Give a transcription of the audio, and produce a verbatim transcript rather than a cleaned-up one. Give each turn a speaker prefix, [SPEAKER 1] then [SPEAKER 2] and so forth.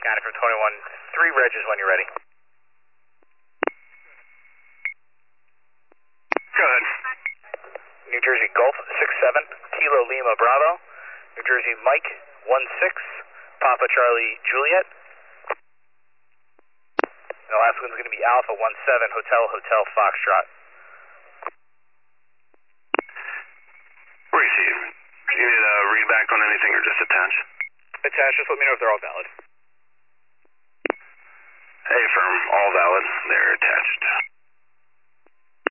[SPEAKER 1] Scanning from twenty-one, three Regis when you're ready.
[SPEAKER 2] Go ahead.
[SPEAKER 1] New Jersey Golf six seven, Kilo Lima Bravo. New Jersey Mike one six, Papa Charlie Juliet. And the last one's going to be Alpha one seven, Hotel Hotel Foxtrot.
[SPEAKER 2] Receive. You need a read back on anything or just attach?
[SPEAKER 1] Attach, just let me know if they're all valid.
[SPEAKER 2] Hey, firm, all valid. They're attached.